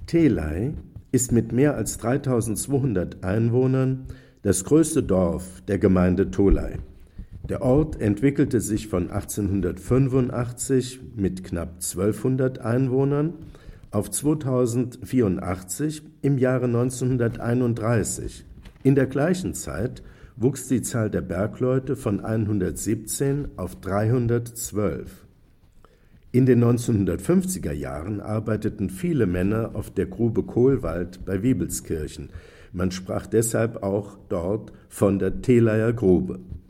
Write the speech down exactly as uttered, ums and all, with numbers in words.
Theley ist mit mehr als dreitausendzweihundert Einwohnern das größte Dorf der Gemeinde Tholey. Der Ort entwickelte sich von achtzehnhundertfünfundachtzig mit knapp zwölfhundert Einwohnern auf zweitausendvierundachtzig im Jahre neunzehnhunderteinunddreißig. In der gleichen Zeit wuchs die Zahl der Bergleute von hundertsiebzehn auf dreihundertzwölf. In den neunzehnhundertfünfziger Jahren arbeiteten viele Männer auf der Grube Kohlwald bei Wiebelskirchen. Man sprach deshalb auch dort von der Theleyer Grube.